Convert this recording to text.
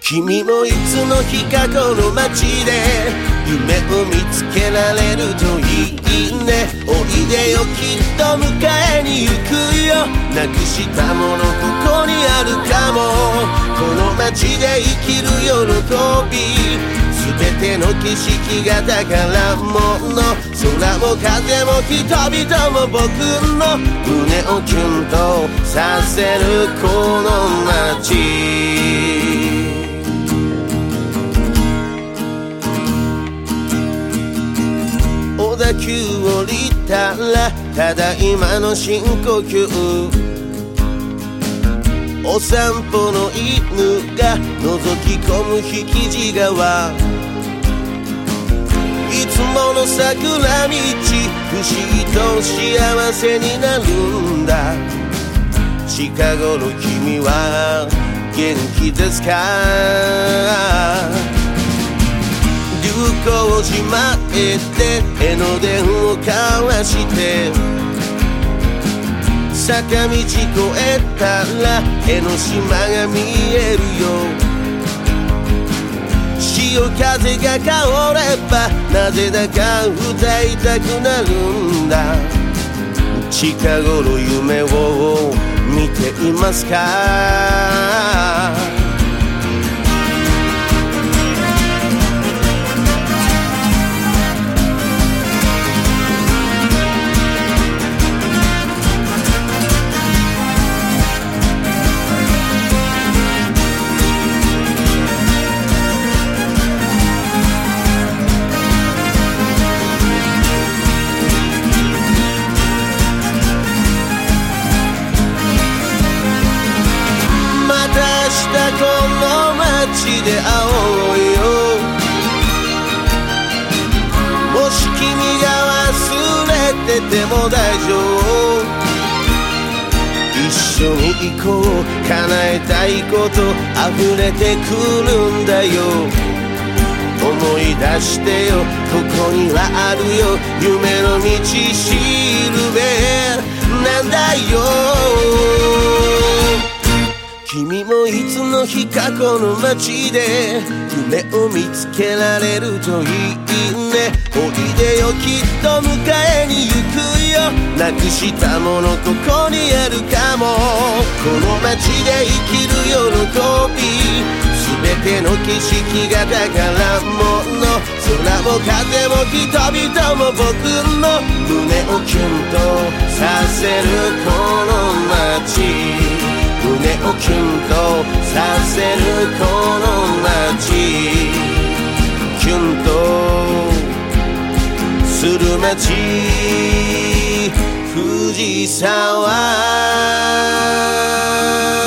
君もいつの日かこの街で夢を見つけられるといいね。おいでよきっと迎えに行くよ。なくしたものここにあるかも。この街で生きる喜び、全ての景色が宝物。空も風も人々も僕の胸をキュンとさせるこの街。小田急降りたらただいまの深呼吸。お散歩の犬が覗き込む引地川。いつもの桜道、不思議と幸せになるんだ。近頃君は元気ですか。流行寺前で江ノ電を交わして、坂道越えたら江ノ島が見えるよ。潮風が香ればなぜだか歌いたくなるんだ。近頃夢を見ていますか。この街で会おうよ。もし君が忘れてても大丈夫。一緒に行こう。叶えたいこと溢れてくるんだよ。思い出してよ、ここにはあるよ。夢の道しるべなんだよ。君もいつの日かこの街で夢を見つけられるといいね。おいでよきっと迎えに行くよ。なくしたものここにあるかも。この街で生きる喜び、全ての景色が宝物。空も風も人々も僕の胸をキュンとさせるこの街。胸をキュンとさせるこの街。キュンとする街、藤沢。